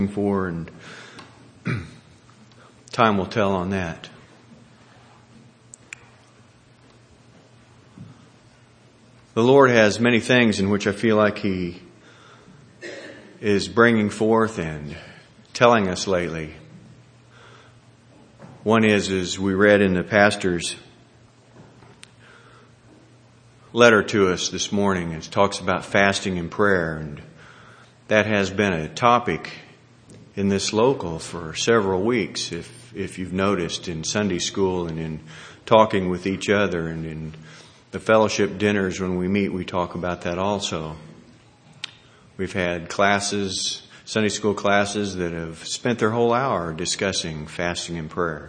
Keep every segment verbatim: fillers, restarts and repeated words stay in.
for, and time will tell on that. The Lord has many things in which I feel like He is bringing forth and telling us lately. One is, as we read in the pastor's letter to us this morning, it talks about fasting and prayer, and that has been a topic in this local for several weeks, if if you've noticed, in Sunday school and in talking with each other, and in the fellowship dinners when we meet, we talk about that also. We've had classes, Sunday school classes, that have spent their whole hour discussing fasting and prayer.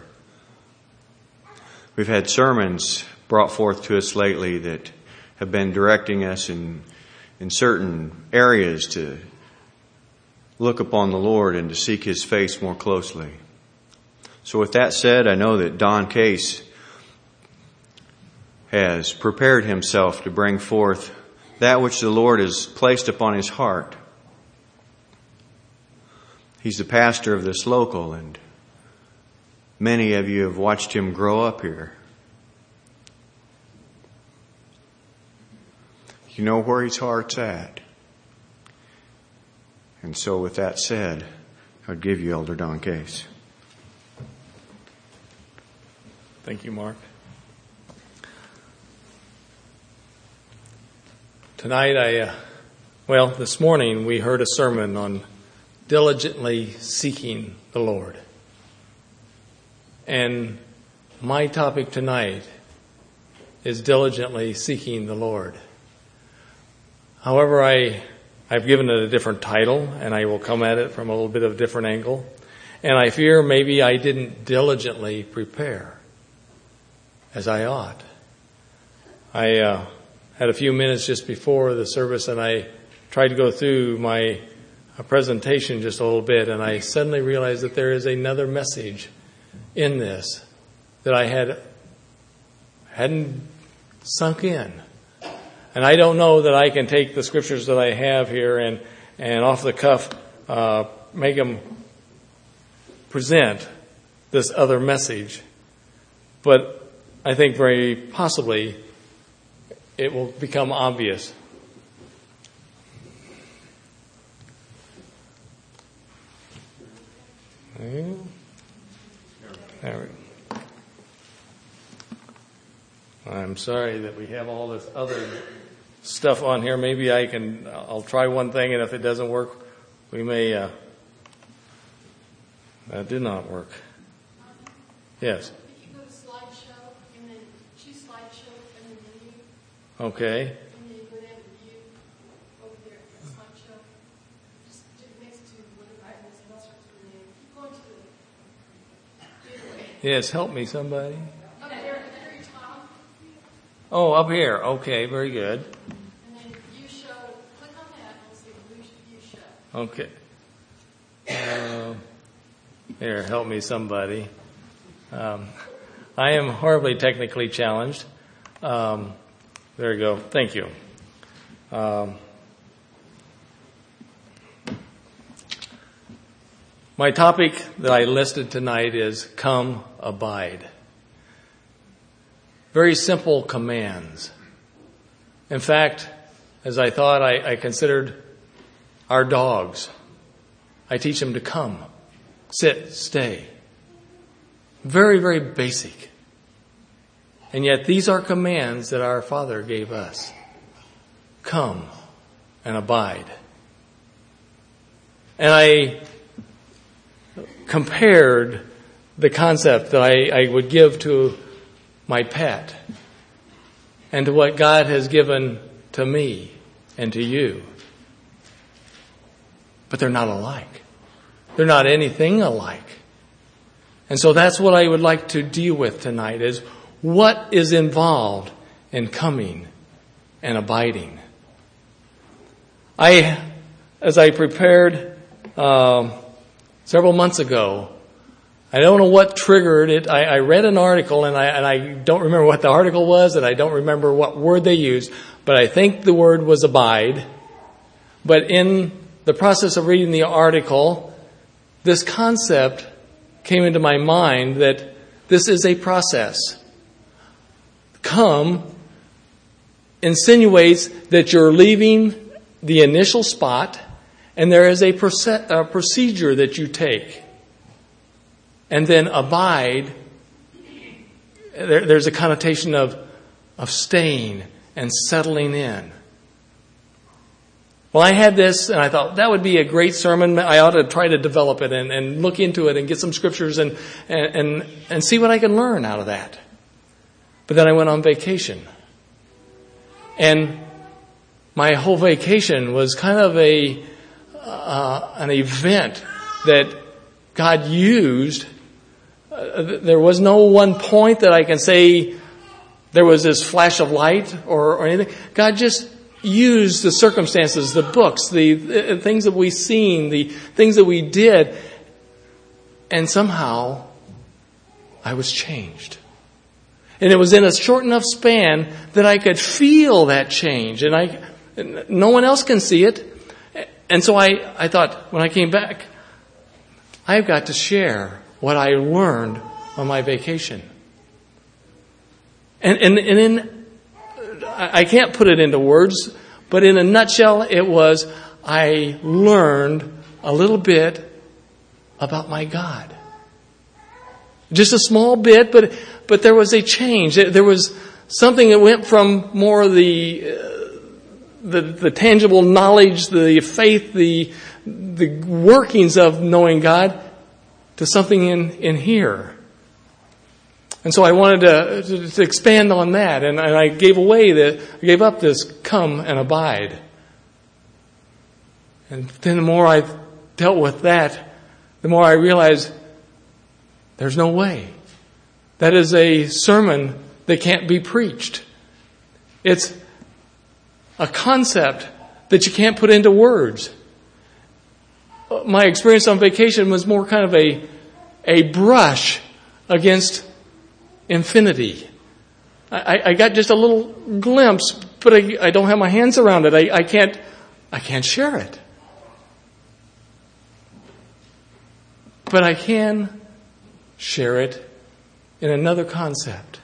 We've had sermons brought forth to us lately that have been directing us in in certain areas to look upon the Lord and to seek His face more closely. So with that said, I know that Don Case has prepared himself to bring forth that which the Lord has placed upon his heart. He's the pastor of this local, and many of you have watched him grow up here. You know where his heart's at. And so with that said, I'd give you Elder Don Case. Thank you, Mark. Tonight I, uh, well, this morning we heard a sermon on diligently seeking the Lord. And my topic tonight is diligently seeking the Lord. However, I, I've given it a different title, and I will come at it from a little bit of a different angle. And I fear maybe I didn't diligently prepare as I ought. I uh, had a few minutes just before the service, and I tried to go through my uh, presentation just a little bit, and I suddenly realized that there is another message in this that I had hadn't sunk in. And I don't know that I can take the scriptures that I have here and, and off the cuff uh, make them present this other message. But I think very possibly it will become obvious. There we go. I'm sorry that we have all this other stuff on here. Maybe I can, I'll try one thing, and if it doesn't work, we may, uh, that did not work. Yes. If you go to slideshow and then choose slideshow and then view. Okay. And then you go down to view over there at slideshow. Just do it next to whatever I was else was the name. Keep going to the giveaway. Yes, help me, somebody. Up there at the very top. Oh, up here. Okay, very good. And then view show. Click on that and see view show. Okay. Uh, here, help me, somebody. Um, I am horribly technically challenged. Um, there you go. Thank you. Um, my topic that I listed tonight is come abide. Very simple commands. In fact, as I thought, I, I considered our dogs. I teach them to come, sit, stay. Very, very basic. And yet these are commands that our Father gave us. Come and abide. And I compared the concept that I, I would give to my pet and to what God has given to me and to you. But they're not alike. They're not anything alike. And so that's what I would like to deal with tonight, is what is involved in coming and abiding. I, as I prepared um, several months ago, I don't know what triggered it. I, I read an article, and I, and I don't remember what the article was, and I don't remember what word they used, but I think the word was abide. But in the process of reading the article, this concept came into my mind that this is a process. Come insinuates that you're leaving the initial spot and there is a, proce- a procedure that you take. And then abide, there, there's a connotation of, of staying and settling in. Well, I had this and I thought that would be a great sermon. I ought to try to develop it and, and look into it and get some scriptures and, and, and, and see what I can learn out of that. But then I went on vacation. And my whole vacation was kind of a uh, an event that God used. Uh, there was no one point that I can say there was this flash of light or, or anything. God just used the circumstances, the books, the, the things that we've seen, the things that we did. And somehow I was changed. And it was in a short enough span that I could feel that change. And I, no one else can see it. And so I, I thought, when I came back, I've got to share what I learned on my vacation. And, and, and in, I can't put it into words, but in a nutshell, it was, I learned a little bit about my God. Just a small bit, but but there was a change. There was something that went from more of the uh, the, the tangible knowledge, the faith, the the workings of knowing God, to something in, in here. And so I wanted to, to, to expand on that, and, and I gave away the I gave up this come and abide. And then the more I dealt with that, the more I realized there's no way. That is a sermon that can't be preached. It's a concept that you can't put into words. My experience on vacation was more kind of a, a brush against infinity. I, I got just a little glimpse, but I, I don't have my hands around it. I, I can't, I can't share it. But I can share it in another concept.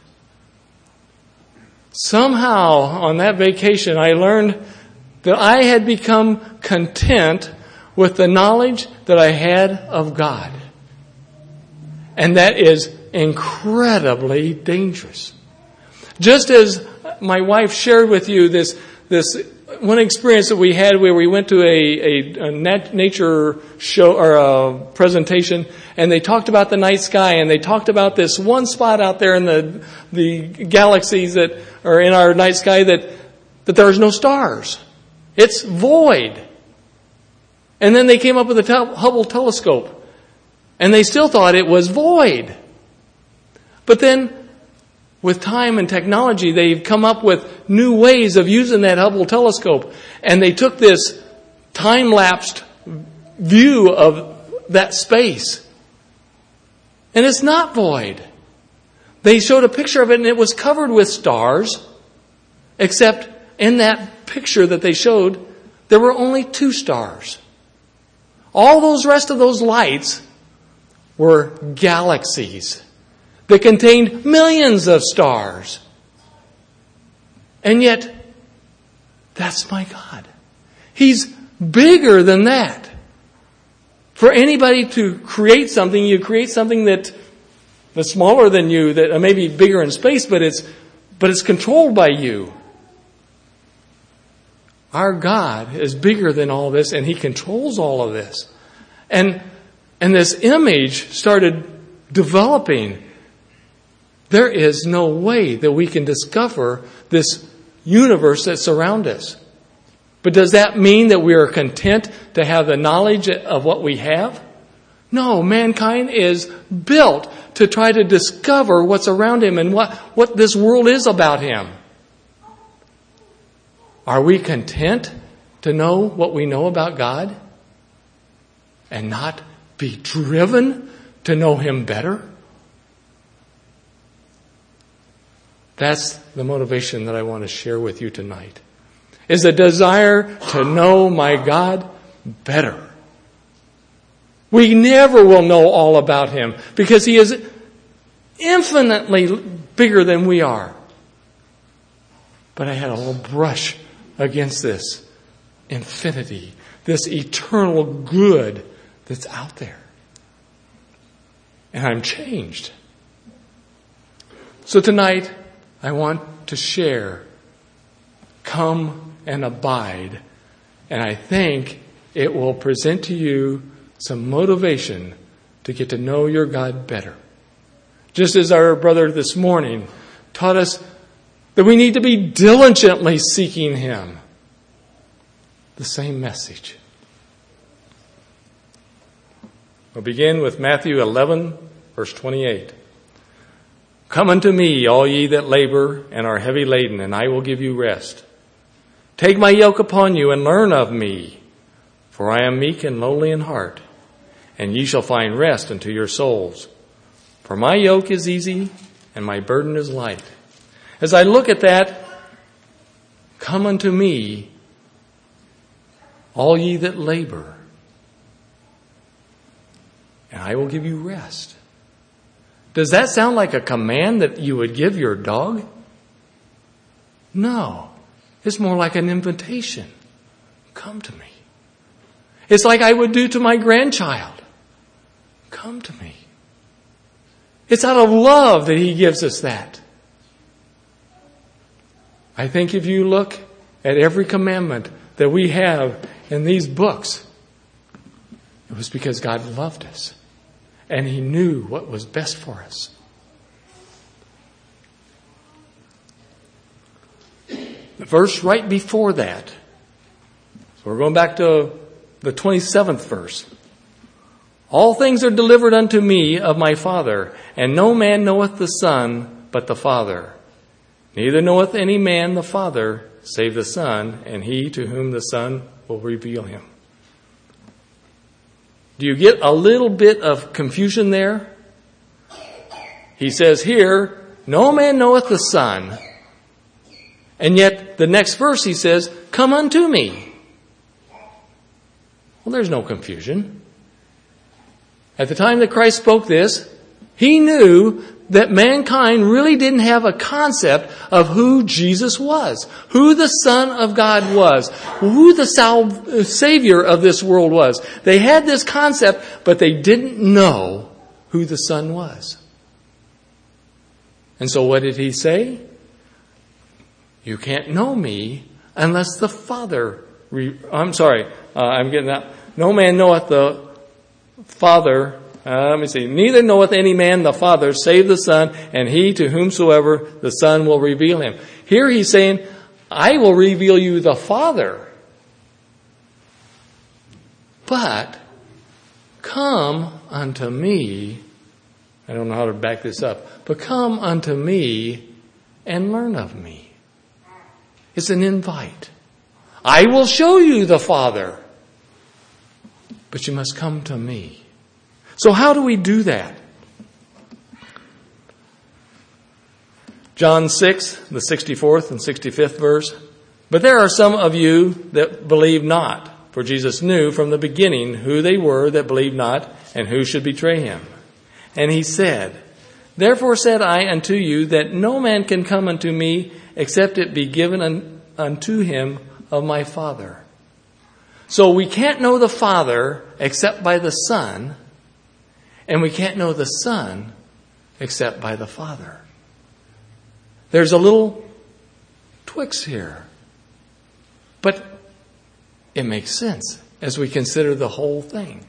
Somehow on that vacation I learned that I had become content with the knowledge that I had of God. And that is incredibly dangerous. Just as my wife shared with you this this one experience that we had where we went to a, a, a nat- nature show or a presentation, and they talked about the night sky, and they talked about this one spot out there in the the galaxies that are in our night sky that that there's no stars. It's void. And then they came up with the tel- Hubble telescope, and they still thought it was void. But then, with time and technology, they've come up with new ways of using that Hubble telescope. And they took this time-lapsed view of that space. And it's not void. They showed a picture of it and it was covered with stars. Except in that picture that they showed, there were only two stars. All those rest of those lights were galaxies that contained millions of stars. And yet, that's my God. He's bigger than that. For anybody to create something, you create something that that's smaller than you, that may be bigger in space, but it's but it's controlled by you. Our God is bigger than all this, and He controls all of this. And and this image started developing. There is no way that we can discover this universe that surrounds us. But does that mean that we are content to have the knowledge of what we have? No, mankind is built to try to discover what's around him and what, what this world is about him. Are we content to know what we know about God and not be driven to know Him better? That's the motivation that I want to share with you tonight. Is a desire to know my God better. We never will know all about him because he is infinitely bigger than we are. But I had a little brush against this infinity, this eternal good that's out there. And I'm changed. So tonight, I want to share, come and abide. And I think it will present to you some motivation to get to know your God better. Just as our brother this morning taught us that we need to be diligently seeking him. The same message. We'll begin with Matthew eleven, verse twenty-eight. Come unto me, all ye that labor and are heavy laden, and I will give you rest. Take my yoke upon you and learn of me, for I am meek and lowly in heart, and ye shall find rest unto your souls. For my yoke is easy and my burden is light. As I look at that, come unto me, all ye that labor, and I will give you rest. Does that sound like a command that you would give your dog? No. It's more like an invitation. Come to me. It's like I would do to my grandchild. Come to me. It's out of love that he gives us that. I think if you look at every commandment that we have in these books, it was because God loved us and he knew what was best for us. The verse right before that, so we're going back to the twenty-seventh verse. All things are delivered unto me of my Father, and no man knoweth the Son but the Father. Neither knoweth any man the Father save the Son, and he to whom the Son will reveal him. Do you get a little bit of confusion there? He says here, no man knoweth the Son. And yet the next verse he says, come unto me. Well, there's no confusion. At the time that Christ spoke this, he knew that mankind really didn't have a concept of who Jesus was, who the Son of God was, who the sal- Savior of this world was. They had this concept, but they didn't know who the Son was. And so what did he say? You can't know me unless the Father... Re- I'm sorry, uh, I'm getting that. No man knoweth the Father... Uh, let me see. Neither knoweth any man the Father save the Son, and he to whomsoever the Son will reveal him. Here he's saying, I will reveal you the Father. But come unto me. I don't know how to back this up. But come unto me and learn of me. It's an invite. I will show you the Father. But you must come to me. So how do we do that? John six, the sixty-fourth and sixty-fifth verse. But there are some of you that believe not, for Jesus knew from the beginning who they were that believed not and who should betray him. And he said, therefore said I unto you that no man can come unto me except it be given un- unto him of my Father. So we can't know the Father except by the Son. And we can't know the Son except by the Father. There's a little twix here. But it makes sense as we consider the whole thing.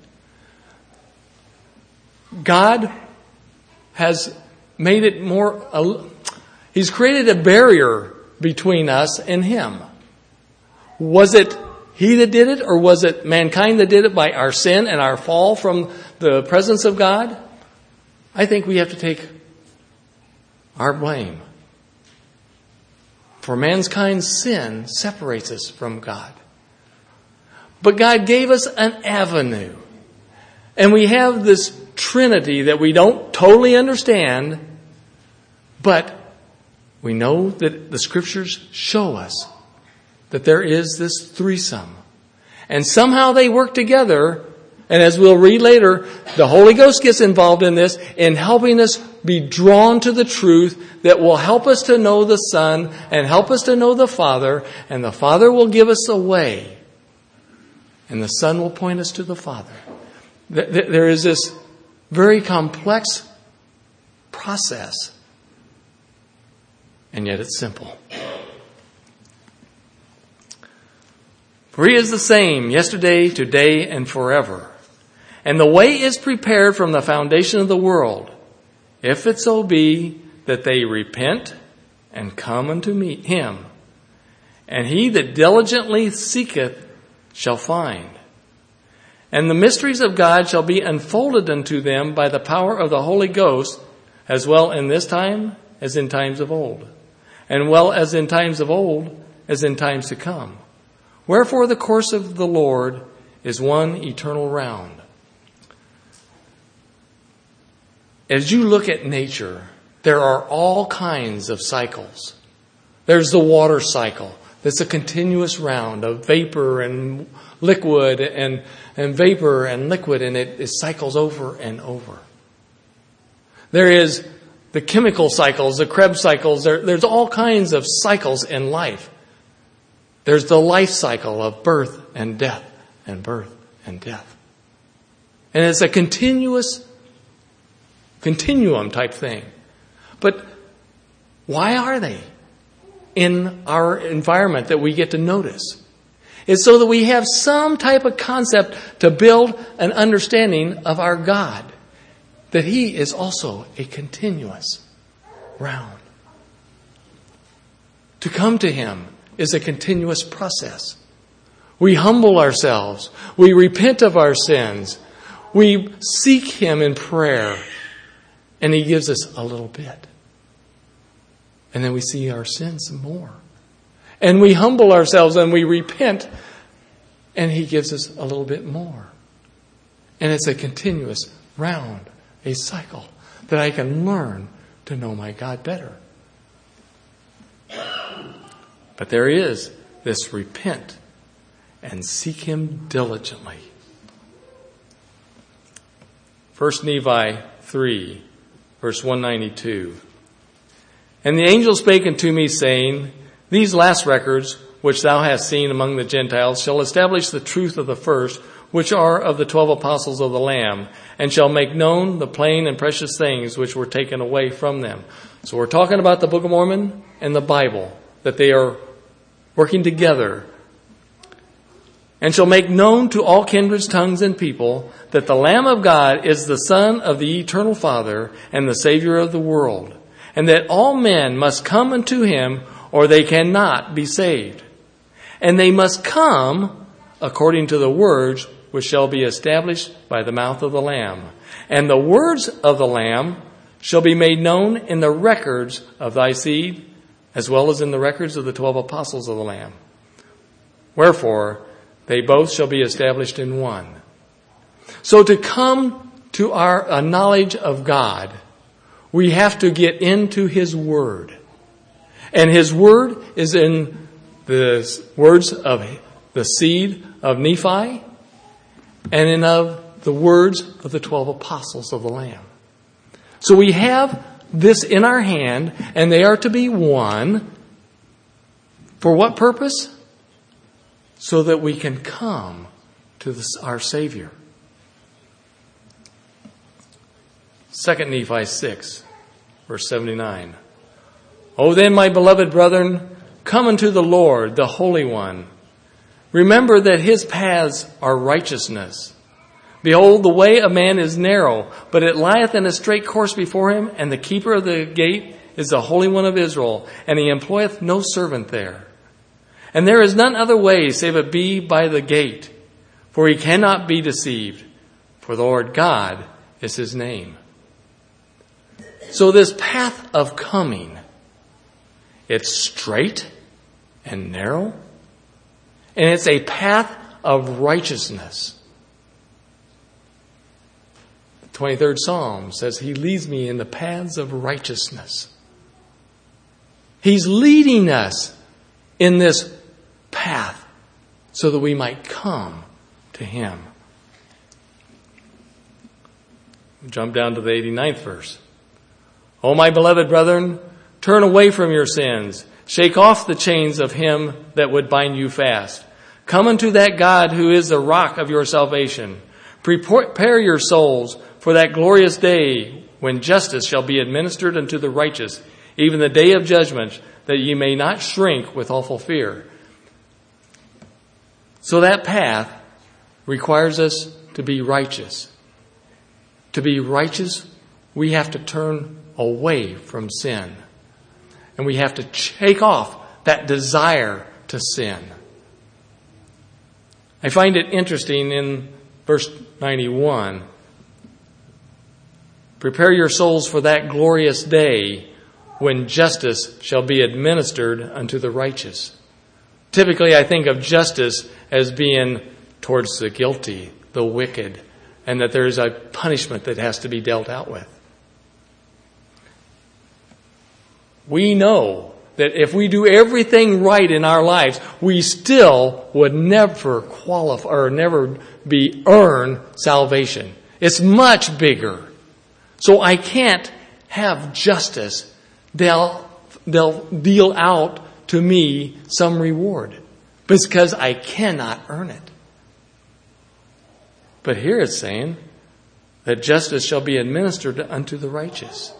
God has made it more... Uh, he's created a barrier between us and him. Was it he that did it, or was it mankind that did it by our sin and our fall from the presence of God? I think we have to take our blame. For mankind's sin separates us from God. But God gave us an avenue. And we have this Trinity that we don't totally understand, but we know that the Scriptures show us that there is this threesome. And somehow they work together And as we'll read later, the Holy Ghost gets involved in this in helping us be drawn to the truth that will help us to know the Son and help us to know the Father. And the Father will give us a way. And the Son will point us to the Father. There is this very complex process. And yet it's simple. For He is the same yesterday, today, and forever. And the way is prepared from the foundation of the world, if it so be that they repent and come unto meet Him. And he that diligently seeketh shall find. And the mysteries of God shall be unfolded unto them by the power of the Holy Ghost, as well in this time as in times of old, and well as in times of old as in times to come. Wherefore the course of the Lord is one eternal round. As you look at nature, there are all kinds of cycles. There's the water cycle. That's a continuous round of vapor and liquid and, and vapor and liquid, and it, it cycles over and over. There is the chemical cycles, the Krebs cycles. There, there's all kinds of cycles in life. There's the life cycle of birth and death and birth and death. And it's a continuous continuum type thing. But why are they in our environment that we get to notice? It's so that we have some type of concept to build an understanding of our God. That He is also a continuous round. To come to Him is a continuous process. We humble ourselves. We repent of our sins. We seek Him in prayer. And He gives us a little bit. And then we see our sins more. And we humble ourselves and we repent. And He gives us a little bit more. And it's a continuous round, a cycle that I can learn to know my God better. But there is this repent and seek Him diligently. First Nephi three. Verse one ninety-two. And the angel spake unto me, saying, These last records, which thou hast seen among the Gentiles, shall establish the truth of the first, which are of the twelve apostles of the Lamb, and shall make known the plain and precious things which were taken away from them. So we're talking about the Book of Mormon and the Bible, that they are working together. And shall make known to all kindreds, tongues, and people that the Lamb of God is the Son of the eternal Father and the Savior of the world, and that all men must come unto Him, or they cannot be saved. And they must come according to the words which shall be established by the mouth of the Lamb. And the words of the Lamb shall be made known in the records of thy seed, as well as in the records of the twelve apostles of the Lamb. Wherefore, they both shall be established in one. So to come to our a knowledge of God, we have to get into His Word. And His Word is in the words of the seed of Nephi and in of the words of the twelve apostles of the Lamb. So we have this in our hand, and they are to be one. For what purpose? So that we can come to this, our Savior. Second Nephi six, verse seventy-nine. O then, my beloved brethren, come unto the Lord, the Holy One. Remember that His paths are righteousness. Behold, the way of man is narrow, but it lieth in a straight course before him, and the keeper of the gate is the Holy One of Israel, and He employeth no servant there. And there is none other way save it be by the gate, for He cannot be deceived, for the Lord God is His name. So this path of coming, it's straight and narrow, and it's a path of righteousness. The twenty-third Psalm says, He leads me in the paths of righteousness. He's leading us in this path so that we might come to Him. Jump down to the eighty-ninth verse. O my beloved brethren, turn away from your sins. Shake off the chains of him that would bind you fast. Come unto that God who is the rock of your salvation. Prepare your souls for that glorious day when justice shall be administered unto the righteous, even the day of judgment, that ye may not shrink with awful fear. So that path requires us to be righteous. To be righteous, we have to turn away from sin. And we have to shake off that desire to sin. I find it interesting in verse ninety-one. Prepare your souls for that glorious day when justice shall be administered unto the righteous. Typically, I think of justice as being towards the guilty, the wicked, and that there is a punishment that has to be dealt out with. We know that if we do everything right in our lives, we still would never qualify or never be earn salvation. It's much bigger. So I can't have justice. They'll, they'll deal out to me some reward because I cannot earn it. But here it's saying that justice shall be administered unto the righteous.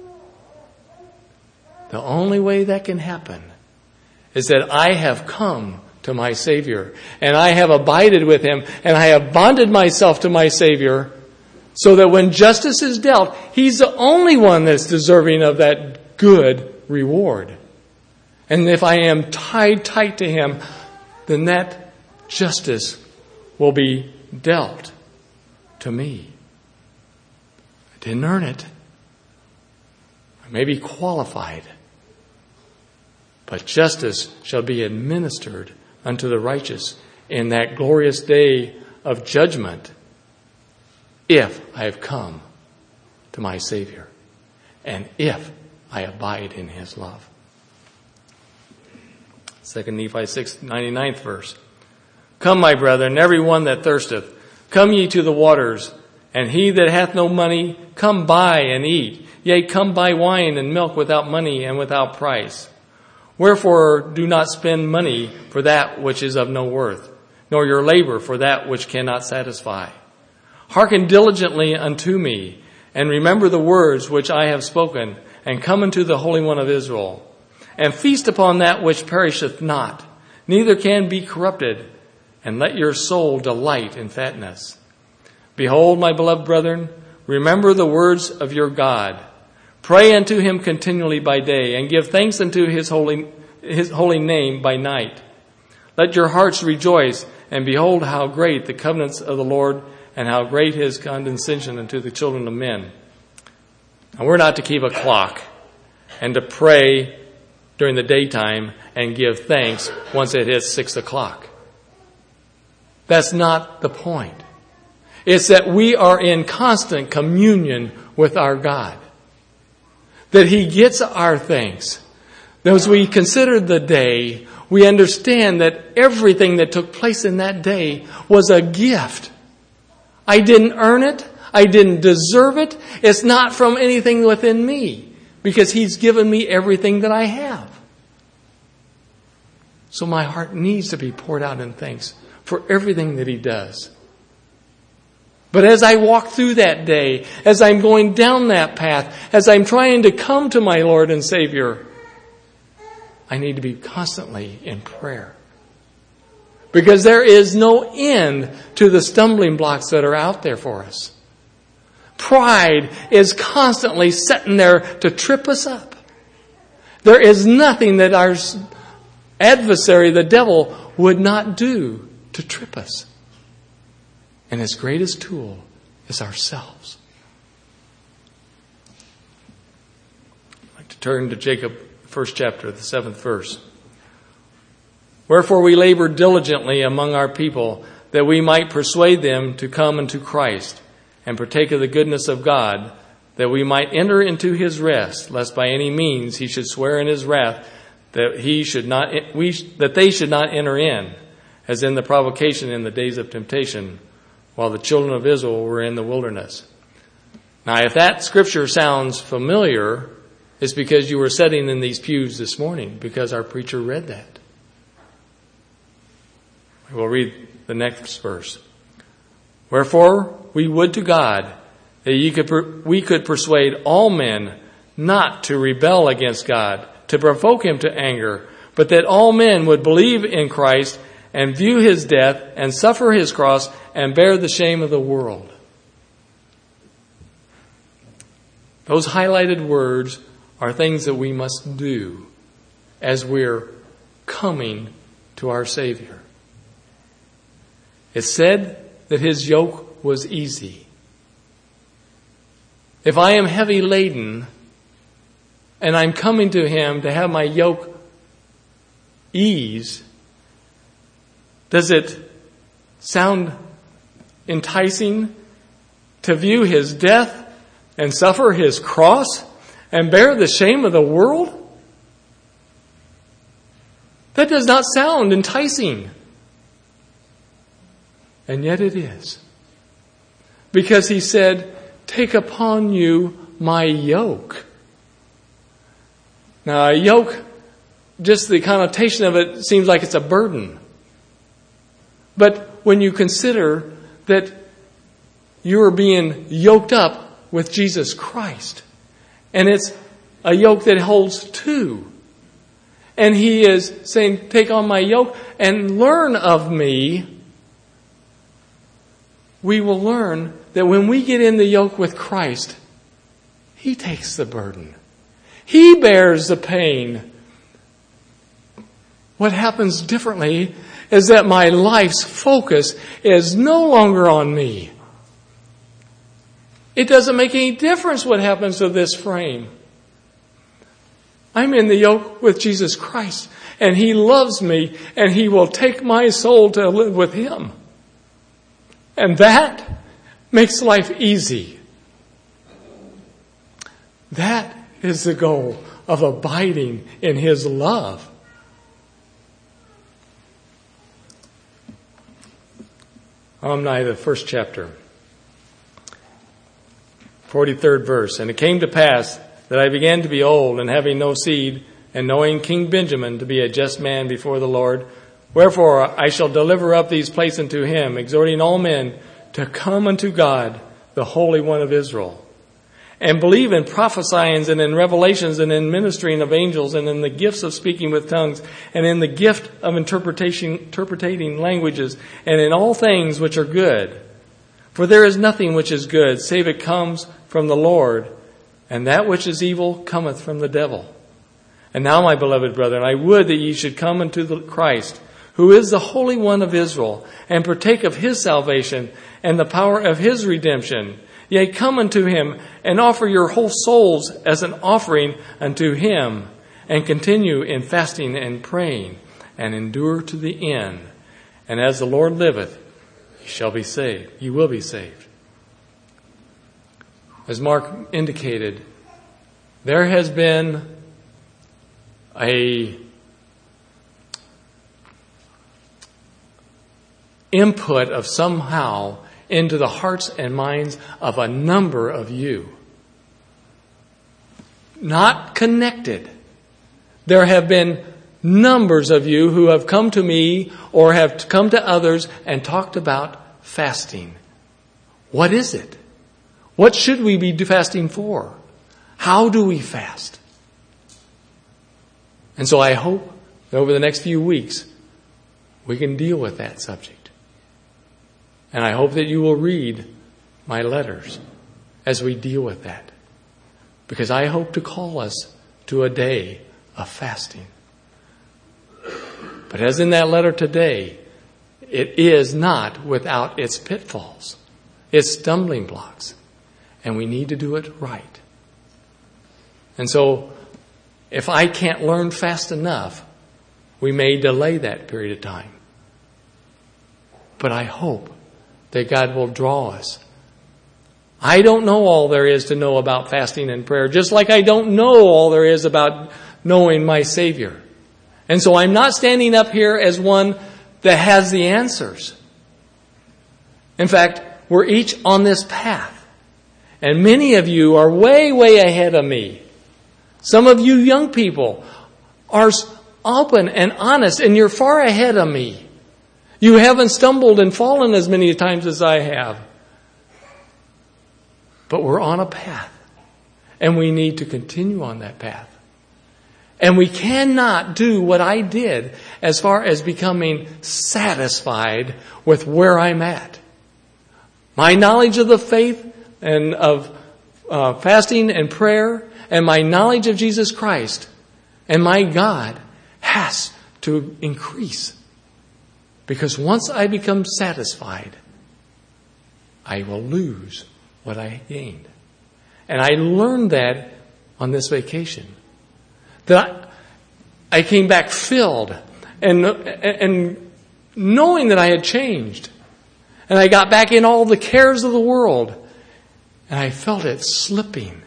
The only way that can happen is that I have come to my Savior and I have abided with Him and I have bonded myself to my Savior so that when justice is dealt, He's the only one that's deserving of that good reward. And if I am tied tight to Him, then that justice will be dealt to me. I didn't earn it. I may be qualified. But justice shall be administered unto the righteous in that glorious day of judgment if I have come to my Savior and if I abide in His love. Second Nephi six, ninety-ninth verse. Come, my brethren, every one that thirsteth, come ye to the waters, and he that hath no money, come buy and eat. Yea, come buy wine and milk without money and without price. Wherefore do not spend money for that which is of no worth, nor your labor for that which cannot satisfy. Hearken diligently unto me, and remember the words which I have spoken, and come unto the Holy One of Israel. And feast upon that which perisheth not, neither can be corrupted, and let your soul delight in fatness. Behold, my beloved brethren, remember the words of your God. Pray unto Him continually by day, and give thanks unto His holy, His holy name by night. Let your hearts rejoice, and behold how great the covenants of the Lord, and how great His condescension unto the children of men. And we're not to keep a clock, and to pray during the daytime, and give thanks once it hits six o'clock. That's not the point. It's that we are in constant communion with our God. That He gets our thanks. As we consider the day, we understand that everything that took place in that day was a gift. I didn't earn it. I didn't deserve it. It's not from anything within me, because He's given me everything that I have. So my heart needs to be poured out in thanks for everything that He does. But as I walk through that day, as I'm going down that path, as I'm trying to come to my Lord and Savior, I need to be constantly in prayer. Because there is no end to the stumbling blocks that are out there for us. Pride is constantly sitting there to trip us up. There is nothing that our adversary, the devil, would not do to trip us. And his greatest tool is ourselves. I'd like to turn to Jacob, first chapter, the seventh verse. Wherefore we labor diligently among our people, that we might persuade them to come unto Christ, and partake of the goodness of God, that we might enter into His rest, lest by any means He should swear in His wrath that he should not, we that they should not enter in, as in the provocation in the days of temptation, while the children of Israel were in the wilderness. Now, if that scripture sounds familiar, it's because you were sitting in these pews this morning, because our preacher read that. We'll read the next verse. Wherefore, we would to God that ye could per- we could persuade all men not to rebel against God, to provoke him to anger, but that all men would believe in Christ and view his death and suffer his cross and bear the shame of the world. Those highlighted words are things that we must do as we're coming to our Savior. It said that his yoke was easy. If I am heavy laden and I'm coming to him to have my yoke ease, does it sound enticing to view his death and suffer his cross and bear the shame of the world? That does not sound enticing. And yet it is. Because he said, take upon you my yoke. Now, a yoke, just the connotation of it seems like it's a burden. But when you consider that you're being yoked up with Jesus Christ, and it's a yoke that holds two, and he is saying, take on my yoke and learn of me, we will learn that when we get in the yoke with Christ, he takes the burden. He bears the pain. What happens differently is that my life's focus is no longer on me. It doesn't make any difference what happens to this frame. I'm in the yoke with Jesus Christ, and he loves me, and he will take my soul to live with him. And that makes life easy. That is the goal of abiding in his love. Omni, the first chapter, forty-third verse. And it came to pass that I began to be old, and having no seed, and knowing King Benjamin to be a just man before the Lord, wherefore I shall deliver up these places unto him, exhorting all men to come unto God, the Holy One of Israel, and believe in prophesyings and in revelations and in ministering of angels and in the gifts of speaking with tongues and in the gift of interpretation, interpreting languages and in all things which are good. For there is nothing which is good, save it comes from the Lord, and that which is evil cometh from the devil. And now, my beloved brethren, I would that ye should come unto the Christ, who is the Holy One of Israel, and partake of his salvation and the power of his redemption. Yea, come unto him and offer your whole souls as an offering unto him, and continue in fasting and praying, and endure to the end. And as the Lord liveth, ye shall be saved. You will be saved. As Mark indicated, there has been a input of somehow into the hearts and minds of a number of you. Not connected. There have been numbers of you who have come to me or have come to others and talked about fasting. What is it? What should we be fasting for? How do we fast? And so I hope that over the next few weeks we can deal with that subject. And I hope that you will read my letters as we deal with that. Because I hope to call us to a day of fasting. But as in that letter today, it is not without its pitfalls, its stumbling blocks. And we need to do it right. And so, if I can't learn fast enough, we may delay that period of time. But I hope that God will draw us. I don't know all there is to know about fasting and prayer, just like I don't know all there is about knowing my Savior. And so I'm not standing up here as one that has the answers. In fact, we're each on this path. And many of you are way, way ahead of me. Some of you young people are open and honest, and you're far ahead of me. You haven't stumbled and fallen as many times as I have. But we're on a path, and we need to continue on that path. And we cannot do what I did as far as becoming satisfied with where I'm at. My knowledge of the faith and of uh, fasting and prayer and my knowledge of Jesus Christ and my God has to increase. Because once I become satisfied, I will lose what I gained. And I learned that on this vacation. That I, I came back filled and, and knowing that I had changed. And I got back in all the cares of the world. And I felt it slipping.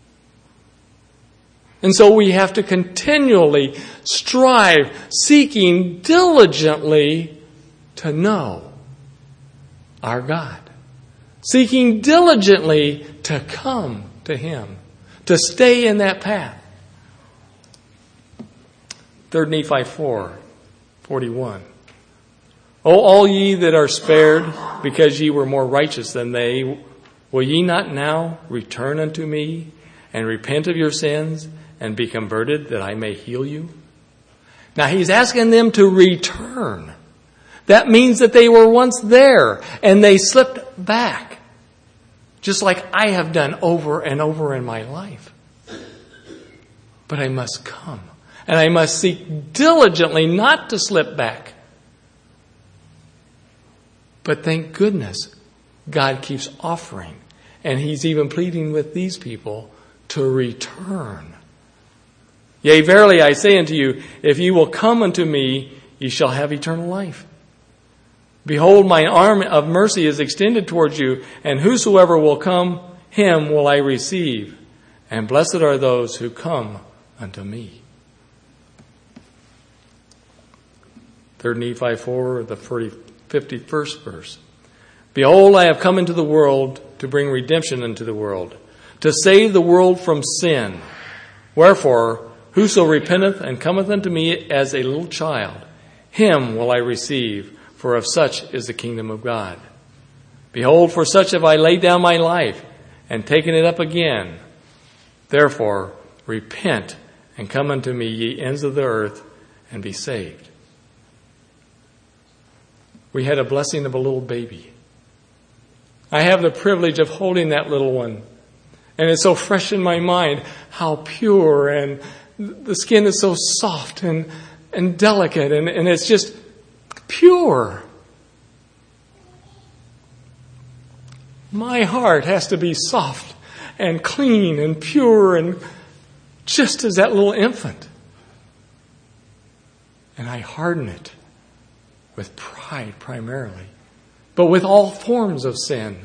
And so we have to continually strive, seeking diligently to know our God. Seeking diligently to come to Him. To stay in that path. Third Nephi four, forty-one. O all ye that are spared, because ye were more righteous than they, will ye not now return unto me, and repent of your sins, and be converted, that I may heal you? Now he's asking them to return. That means that they were once there, and they slipped back. Just like I have done over and over in my life. But I must come. And I must seek diligently not to slip back. But thank goodness, God keeps offering. And He's even pleading with these people to return. Yea, verily I say unto you, if ye will come unto me, ye shall have eternal life. Behold, my arm of mercy is extended towards you, and whosoever will come, him will I receive. And blessed are those who come unto me. Third Nephi four, the fifty-first verse. Behold, I have come into the world to bring redemption into the world, to save the world from sin. Wherefore, whoso repenteth and cometh unto me as a little child, him will I receive, for of such is the kingdom of God. Behold, for such have I laid down my life, and taken it up again. Therefore, repent and come unto me, ye ends of the earth, and be saved. We had a blessing of a little baby. I have the privilege of holding that little one. And it's so fresh in my mind how pure, and the skin is so soft and, and delicate, and, and it's just pure. My heart has to be soft and clean and pure, and just as that little infant. And I harden it with pride primarily, but with all forms of sin.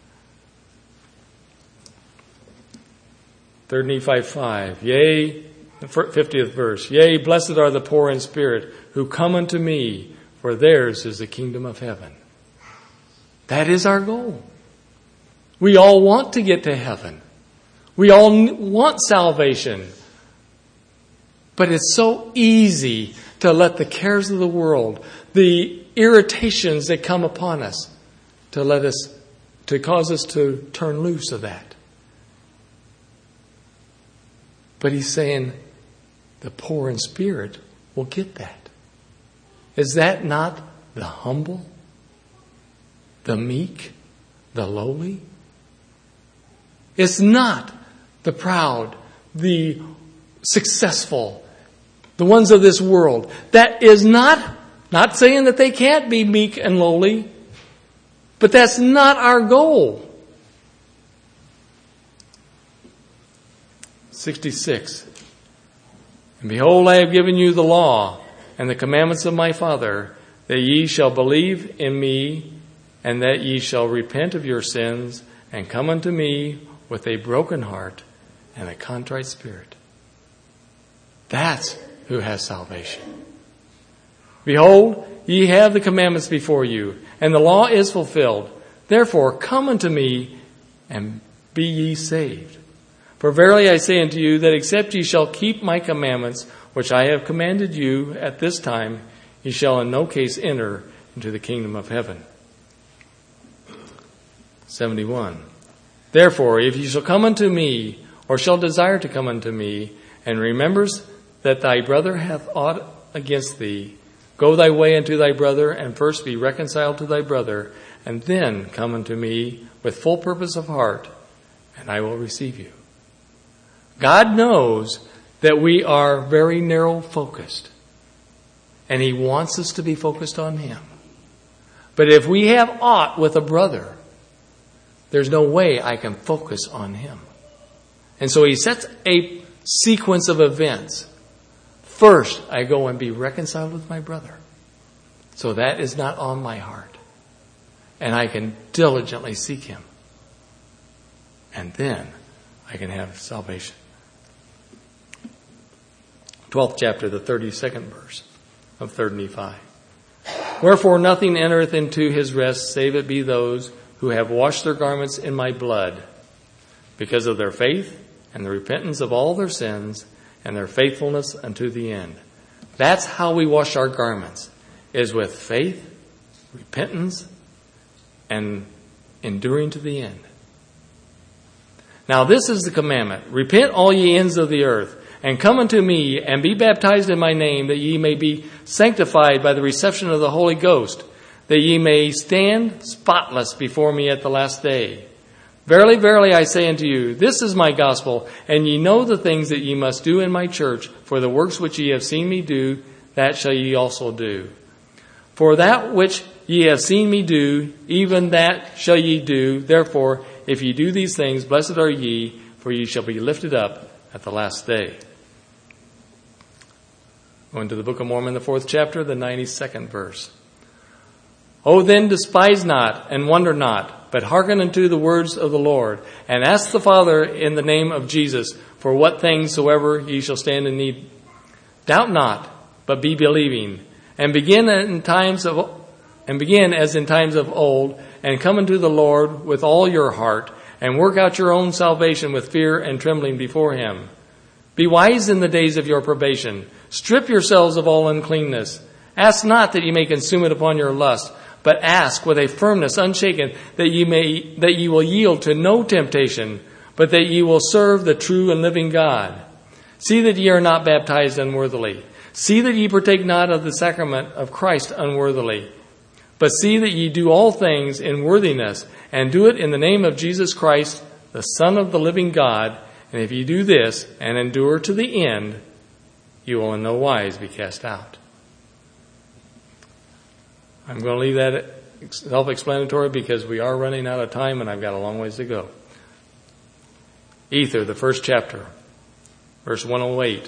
Third Nephi five, yea, the fiftieth verse, yea, blessed are the poor in spirit, who come unto me, for theirs is the kingdom of heaven. That is our goal. We all want to get to heaven. We all want salvation. But it's so easy to let the cares of the world, the irritations that come upon us, to let us, to cause us to turn loose of that. But he's saying the poor in spirit will get that. Is that not the humble, the meek, the lowly? It's not the proud, the successful, the ones of this world. That is not, not saying that they can't be meek and lowly, but that's not our goal. sixty-six. And behold, I have given you the law and the commandments of my Father, that ye shall believe in me, and that ye shall repent of your sins, and come unto me with a broken heart and a contrite spirit. That's who has salvation. Behold, ye have the commandments before you, and the law is fulfilled. Therefore, come unto me and be ye saved. For verily I say unto you, that except ye shall keep my commandments, which I have commanded you at this time, ye shall in no case enter into the kingdom of heaven. seventy-one. Therefore, if ye shall come unto me, or shall desire to come unto me, and remembers that thy brother hath aught against thee, go thy way unto thy brother, and first be reconciled to thy brother, and then come unto me with full purpose of heart, and I will receive you. God knows that we are very narrow focused, and he wants us to be focused on him. But if we have aught with a brother, there's no way I can focus on him. And so he sets a sequence of events. First, I go and be reconciled with my brother. So that is not on my heart. And I can diligently seek him. And then I can have salvation. twelfth chapter, the thirty-second verse of third Nephi. Wherefore nothing entereth into his rest, save it be those who have washed their garments in my blood, because of their faith and the repentance of all their sins and their faithfulness unto the end. That's how we wash our garments, is with faith, repentance, and enduring to the end. Now this is the commandment. Repent all ye ends of the earth, and come unto me, and be baptized in my name, that ye may be sanctified by the reception of the Holy Ghost, that ye may stand spotless before me at the last day. Verily, verily, I say unto you, this is my gospel, and ye know the things that ye must do in my church, for the works which ye have seen me do, that shall ye also do. For that which ye have seen me do, even that shall ye do. Therefore, if ye do these things, blessed are ye, for ye shall be lifted up at the last day. Going to the Book of Mormon, the fourth chapter, the ninety-second verse. O then despise not, and wonder not, but hearken unto the words of the Lord, and ask the Father in the name of Jesus, for what things soever ye shall stand in need. Doubt not, but be believing, and begin in times of and begin as in times of old, and come unto the Lord with all your heart, and work out your own salvation with fear and trembling before him. Be wise in the days of your probation. Strip yourselves of all uncleanness. Ask not that ye may consume it upon your lust, but ask with a firmness unshaken that ye may that ye will yield to no temptation, but that ye will serve the true and living God. See that ye are not baptized unworthily. See that ye partake not of the sacrament of Christ unworthily. But see that ye do all things in worthiness, and do it in the name of Jesus Christ, the Son of the living God. And if ye do this, and endure to the end, you will in no wise be cast out. I'm going to leave that self-explanatory because we are running out of time and I've got a long ways to go. Ether, the first chapter, verse one oh eight.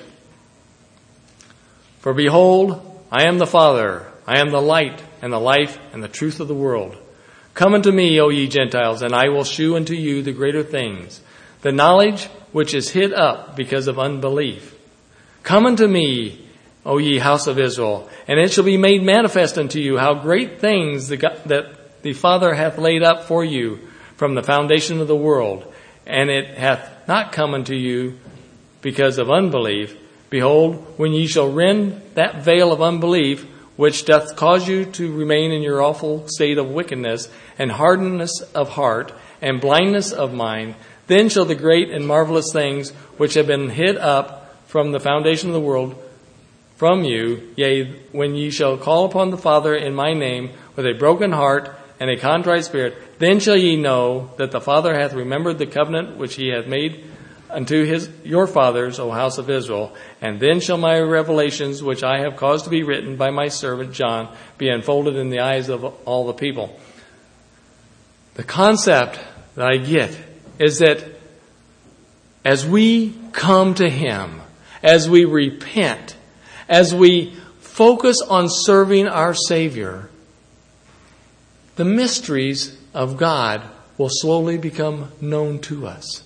For behold, I am the Father, I am the light and the life and the truth of the world. Come unto me, O ye Gentiles, and I will shew unto you the greater things, the knowledge which is hid up because of unbelief. Come unto me, O ye house of Israel, and it shall be made manifest unto you how great things the God, that the Father hath laid up for you from the foundation of the world, and it hath not come unto you because of unbelief. Behold, when ye shall rend that veil of unbelief, which doth cause you to remain in your awful state of wickedness, and hardness of heart, and blindness of mind, then shall the great and marvelous things which have been hid up from the foundation of the world from you, yea, when ye shall call upon the Father in my name with a broken heart and a contrite spirit, then shall ye know that the Father hath remembered the covenant which he hath made unto his your fathers, O house of Israel. And then shall my revelations, which I have caused to be written by my servant John, be unfolded in the eyes of all the people. The concept that I get is that as we come to him, as we repent, as we focus on serving our Savior, the mysteries of God will slowly become known to us.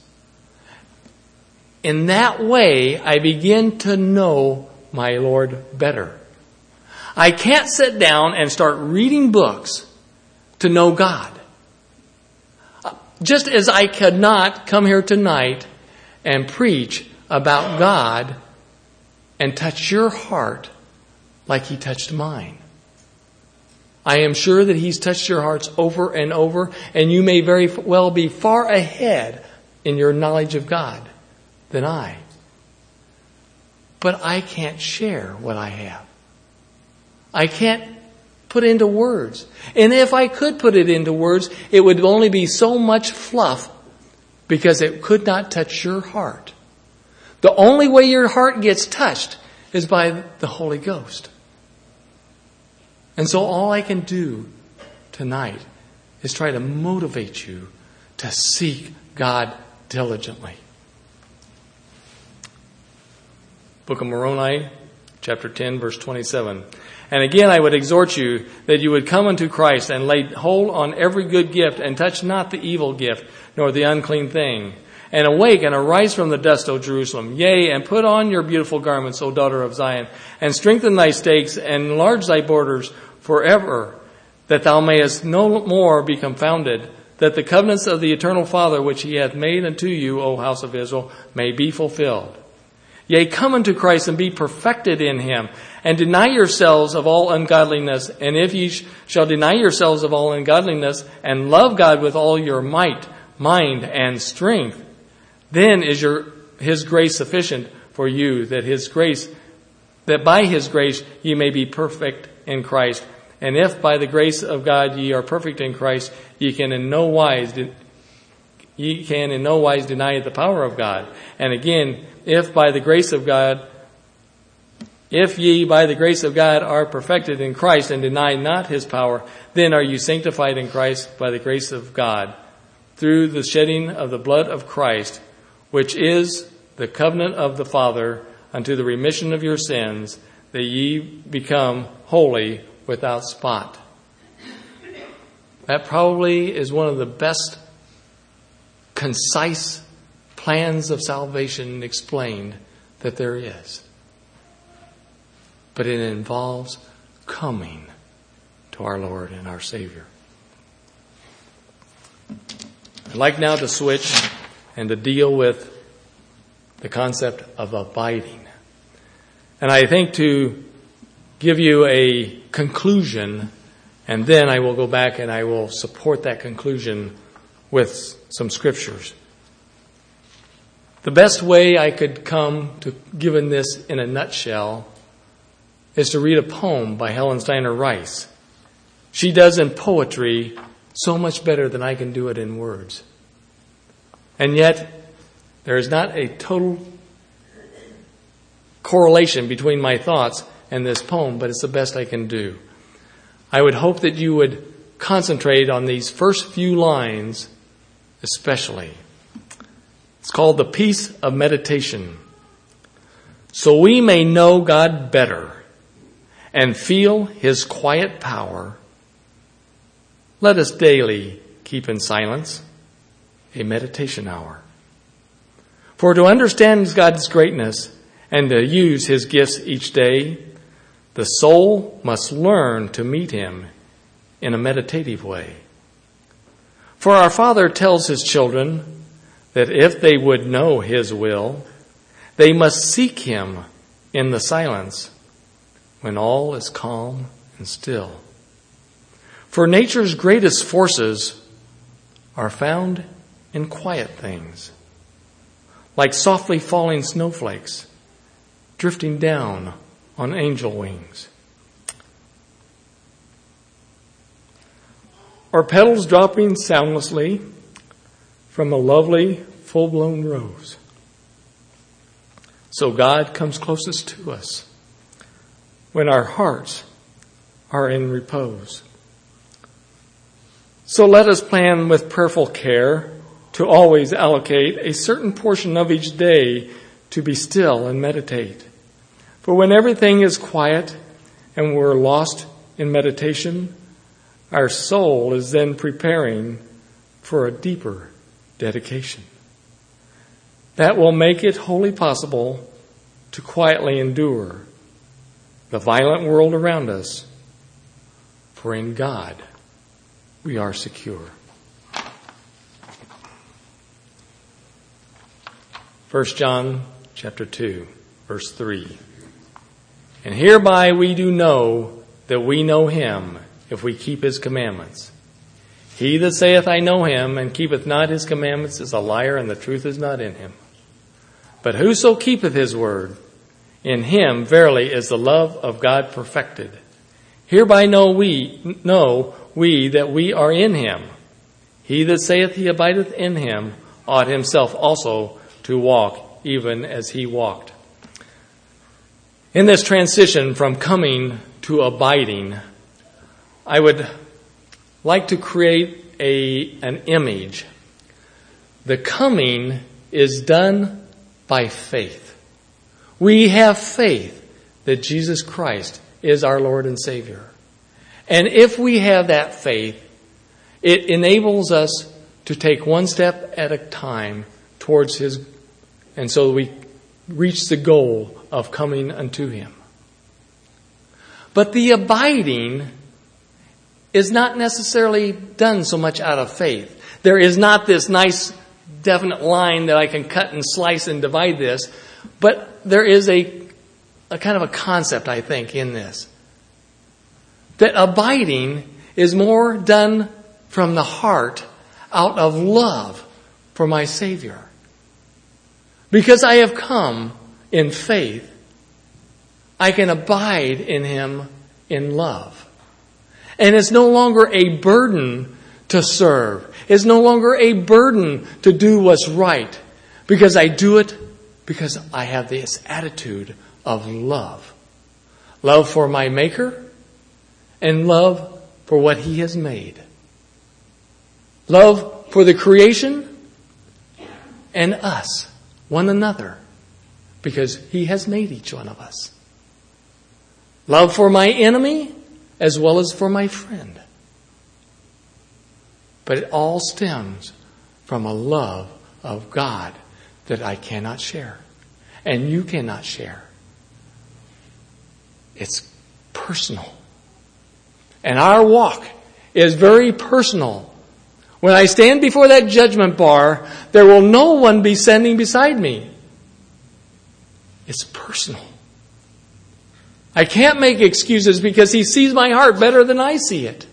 In that way, I begin to know my Lord better. I can't sit down and start reading books to know God. just as I could not come here tonight and preach about God and touch your heart like He touched mine. I am sure that He's touched your hearts over and over, and you may very well be far ahead in your knowledge of God than I. But I can't share what I have. I can't put into words. And if I could put it into words, it would only be so much fluff because it could not touch your heart. The only way your heart gets touched is by the Holy Ghost. And so all I can do tonight is try to motivate you to seek God diligently. Book of Moroni, chapter ten, verse twenty-seven. And again I would exhort you that you would come unto Christ and lay hold on every good gift and touch not the evil gift, nor the unclean thing. And awake and arise from the dust, O Jerusalem. Yea, and put on your beautiful garments, O daughter of Zion, and strengthen thy stakes and enlarge thy borders forever, that thou mayest no more be confounded, that the covenants of the eternal Father which He hath made unto you, O house of Israel, may be fulfilled. Yea, come unto Christ and be perfected in Him, and deny yourselves of all ungodliness. And if ye sh- shall deny yourselves of all ungodliness, and love God with all your might, mind, and strength, then is your His grace sufficient for you, that His grace, that by His grace ye may be perfect in Christ. And if by the grace of God ye are perfect in Christ, ye can in no wise de- ye can in no wise deny the power of God. And again, if by the grace of God, if ye by the grace of God are perfected in Christ and deny not His power, then are you sanctified in Christ by the grace of God, through the shedding of the blood of Christ, which is the covenant of the Father unto the remission of your sins, that ye become holy without spot. That probably is one of the best concise plans of salvation explained that there is. But it involves coming to our Lord and our Savior. I'd like now to switch and to deal with the concept of abiding. And I think to give you a conclusion, and then I will go back and I will support that conclusion with some scriptures. The best way I could come to giving this in a nutshell is to read a poem by Helen Steiner Rice. She does in poetry so much better than I can do it in words. And yet, there is not a total correlation between my thoughts and this poem, but it's the best I can do. I would hope that you would concentrate on these first few lines especially. It's called The Peace of Meditation. So we may know God better and feel His quiet power, let us daily keep in silence a meditation hour. For to understand God's greatness and to use His gifts each day, the soul must learn to meet Him in a meditative way. For our Father tells His children that if they would know His will, they must seek Him in the silence when all is calm and still. For nature's greatest forces are found in quiet things, like softly falling snowflakes drifting down on angel wings, or petals dropping soundlessly from a lovely full-blown rose. So God comes closest to us when our hearts are in repose. So let us plan with prayerful care to always allocate a certain portion of each day to be still and meditate. For when everything is quiet and we're lost in meditation, our soul is then preparing for a deeper dedication. That will make it wholly possible to quietly endure the violent world around us, for in God we are secure. First John chapter two, verse three. And hereby we do know that we know him, if we keep his commandments. He that saith, I know him, and keepeth not his commandments, is a liar, and the truth is not in him. But whoso keepeth his word, in him verily is the love of God perfected. Hereby know we, know we that we are in him. He that saith he abideth in him ought himself also to walk, even as he walked. In this transition from coming to abiding, I would like to create a, an image. The coming is done by faith. We have faith that Jesus Christ is our Lord and Savior. And if we have that faith, it enables us to take one step at a time towards his, and so we reach the goal of coming unto him. But the abiding is not necessarily done so much out of faith. There is not this nice, definite line that I can cut and slice and divide this, but there is a, a kind of a concept, I think, in this. That abiding is more done from the heart out of love for my Savior. Because I have come in faith, I can abide in him in love. And it's no longer a burden to serve. It's no longer a burden to do what's right. Because I do it because I have this attitude of love. Love for my Maker and love for what he has made. Love for the creation and us, one another, because he has made each one of us. Love for my enemy as well as for my friend. But it all stems from a love of God that I cannot share. And you cannot share. It's personal. And our walk is very personal. When I stand before that judgment bar, there will no one be standing beside me. It's personal. I can't make excuses because he sees my heart better than I see it.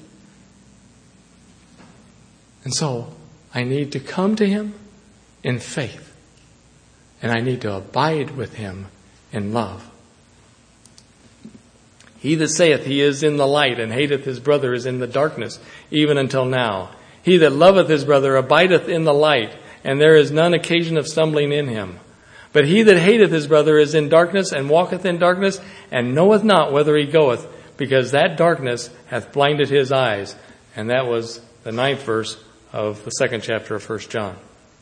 And so I need to come to him in faith. And I need to abide with him in love. He that saith he is in the light and hateth his brother is in the darkness, even until now. He that loveth his brother abideth in the light, and there is none occasion of stumbling in him. But he that hateth his brother is in darkness, and walketh in darkness, and knoweth not whither he goeth, because that darkness hath blinded his eyes. And that was the ninth verse of the second chapter of First John.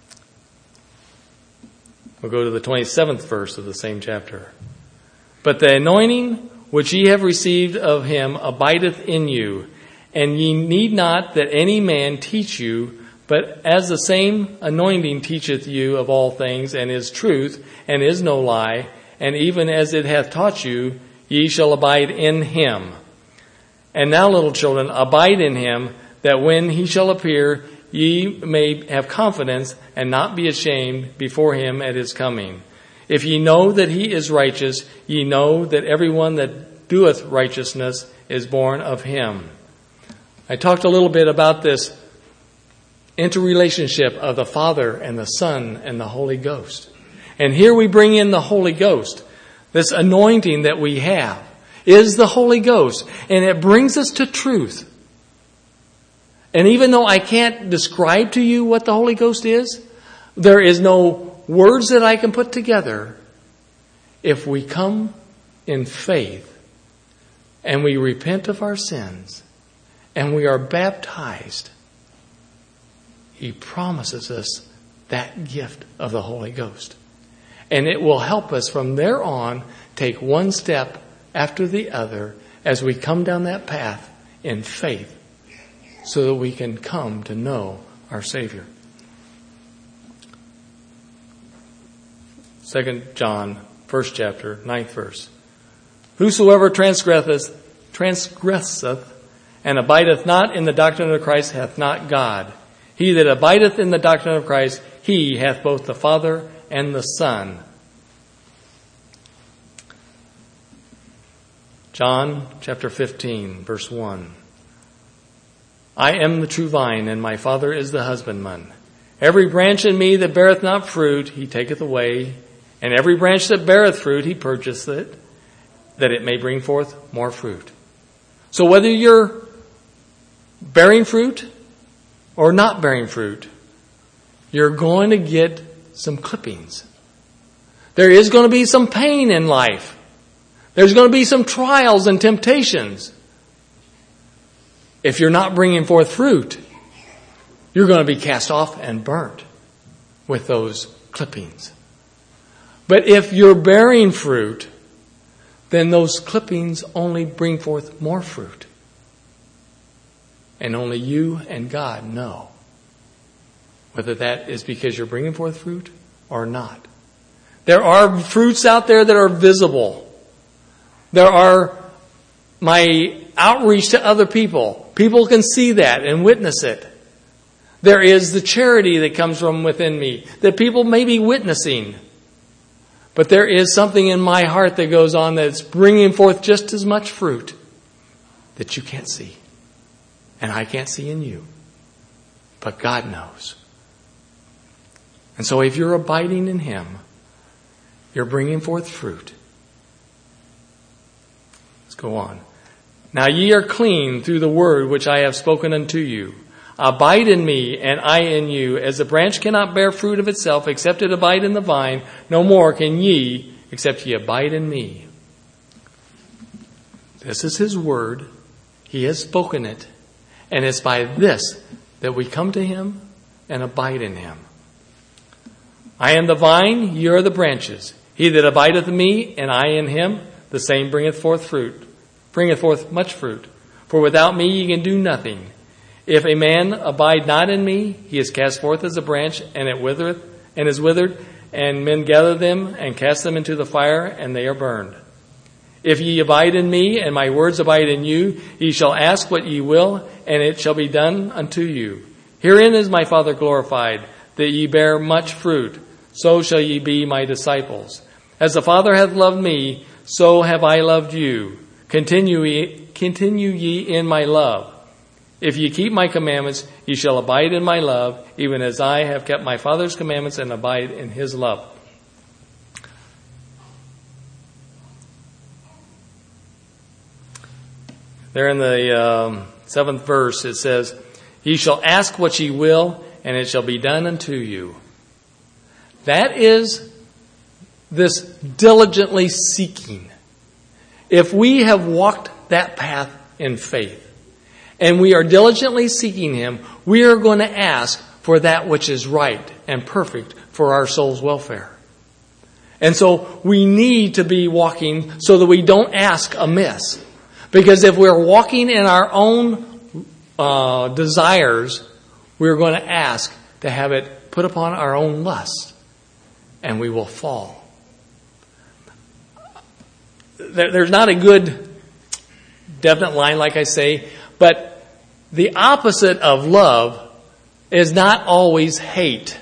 We'll go to the twenty-seventh verse of the same chapter. But the anointing which ye have received of him abideth in you, and ye need not that any man teach you, but as the same anointing teacheth you of all things, and is truth, and is no lie, and even as it hath taught you, ye shall abide in him. And now, little children, abide in him, that when he shall appear, ye may have confidence, and not be ashamed before him at his coming. If ye know that he is righteous, ye know that everyone that doeth righteousness is born of him. I talked a little bit about this interrelationship of the Father and the Son and the Holy Ghost. And here we bring in the Holy Ghost. This anointing that we have is the Holy Ghost, and it brings us to truth. And even though I can't describe to you what the Holy Ghost is, there is no words that I can put together. If we come in faith and we repent of our sins and we are baptized, he promises us that gift of the Holy Ghost. And it will help us from there on take one step after the other as we come down that path in faith so that we can come to know our Savior. Second John, first chapter, ninth verse. Whosoever transgresseth, transgresseth and abideth not in the doctrine of Christ hath not God. He that abideth in the doctrine of Christ, he hath both the Father and the Son. John chapter fifteen, verse one. I am the true vine, and my Father is the husbandman. Every branch in me that beareth not fruit, he taketh away. And every branch that beareth fruit, he purgeth it, that it may bring forth more fruit. So whether you're bearing fruit or not bearing fruit, you're going to get some clippings. There is going to be some pain in life. There's going to be some trials and temptations. If you're not bringing forth fruit, you're going to be cast off and burnt with those clippings. But if you're bearing fruit, then those clippings only bring forth more fruit. And only you and God know whether that is because you're bringing forth fruit or not. There are fruits out there that are visible. There are my outreach to other people. People can see that and witness it. There is the charity that comes from within me that people may be witnessing. But there is something in my heart that goes on that's bringing forth just as much fruit that you can't see. And I can't see in you. But God knows. And so if you're abiding in Him, you're bringing forth fruit. Let's go on. Now ye are clean through the word which I have spoken unto you. Abide in me, and I in you. As the branch cannot bear fruit of itself, except it abide in the vine, no more can ye, except ye abide in me. This is His word. He has spoken it. And it's by this that we come to Him and abide in Him. I am the vine, ye are the branches. He that abideth in me, and I in him, the same bringeth forth fruit, bringeth forth much fruit. For without me ye can do nothing. If a man abide not in me, he is cast forth as a branch, and it withereth, and is withered, and men gather them, and cast them into the fire, and they are burned. If ye abide in me, and my words abide in you, ye shall ask what ye will, and it shall be done unto you. Herein is my Father glorified, that ye bear much fruit. So shall ye be my disciples. As the Father hath loved me, so have I loved you. Continue ye, continue ye in my love. If ye keep my commandments, ye shall abide in my love, even as I have kept my Father's commandments and abide in his love. There in the um, seventh verse it says, ye shall ask what ye will, and it shall be done unto you. That is this diligently seeking. If we have walked that path in faith, and we are diligently seeking him, we are going to ask for that which is right and perfect for our soul's welfare. And so we need to be walking so that we don't ask amiss. Because if we're walking in our own uh, desires, we're going to ask to have it put upon our own lust. And we will fall. There's not a good definite line, like I say, but the opposite of love is not always hate.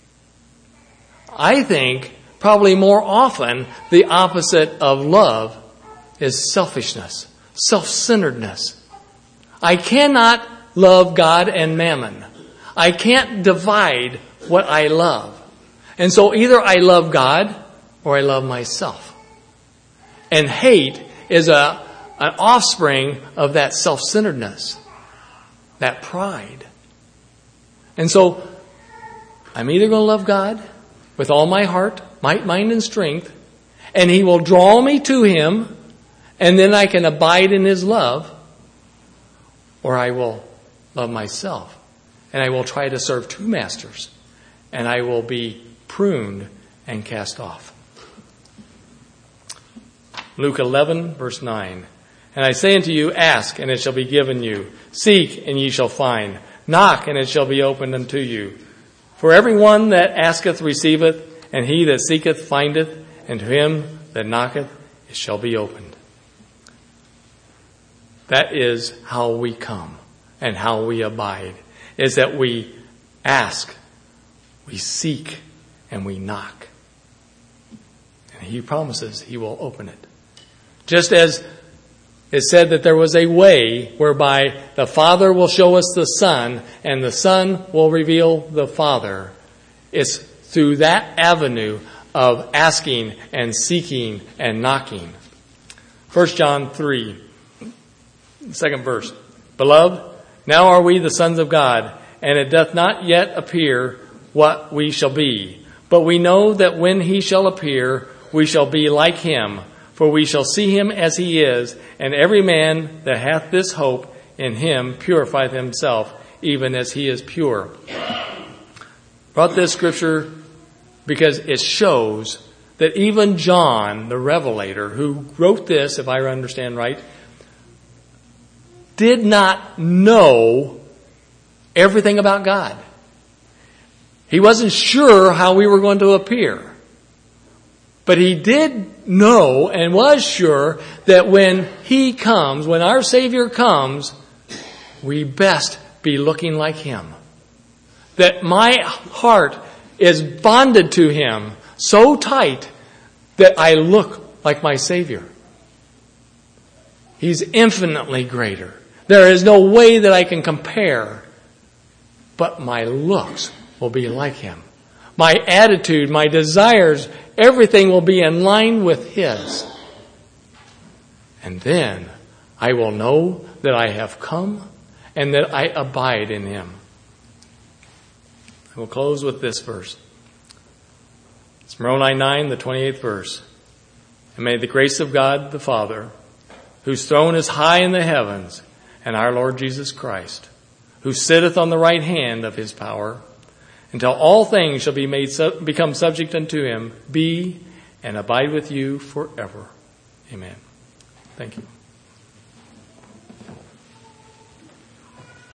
I think probably more often the opposite of love is selfishness, self-centeredness. I cannot love God and mammon. I can't divide what I love. And so either I love God or I love myself. And hate is a an offspring of that self-centeredness, that pride. And so I'm either going to love God with all my heart, might, mind, and strength, and he will draw me to him, and then I can abide in his love, or I will love myself, and I will try to serve two masters, and I will be pruned and cast off. Luke eleven, verse nine. And I say unto you, ask, and it shall be given you. Seek, and ye shall find. Knock, and it shall be opened unto you. For every one that asketh receiveth, and he that seeketh findeth, and to him that knocketh it shall be opened. That is how we come and how we abide, is that we ask, we seek, and we knock. And he promises he will open it. Just as it said that there was a way whereby the Father will show us the Son and the Son will reveal the Father. It's through that avenue of asking and seeking and knocking. First John three, second verse. Beloved, now are we the sons of God, and it doth not yet appear what we shall be. But we know that when he shall appear, we shall be like him, for we shall see him as he is, and every man that hath this hope in him purifieth himself, even as he is pure. Brought this scripture because it shows that even John, the Revelator, who wrote this, if I understand right, did not know everything about God. He wasn't sure how we were going to appear. But he did know and was sure that when he comes, when our Savior comes, we best be looking like him. That my heart is bonded to him so tight that I look like my Savior. He's infinitely greater. There is no way that I can compare, but my looks will be like him. My attitude, my desires, everything will be in line with his. And then I will know that I have come and that I abide in him. I will close with this verse. It's Moroni nine, the twenty-eighth verse. And may the grace of God the Father, whose throne is high in the heavens, and our Lord Jesus Christ, who sitteth on the right hand of his power, until all things shall be made sub- become subject unto him, be and abide with you forever. Amen. Thank you.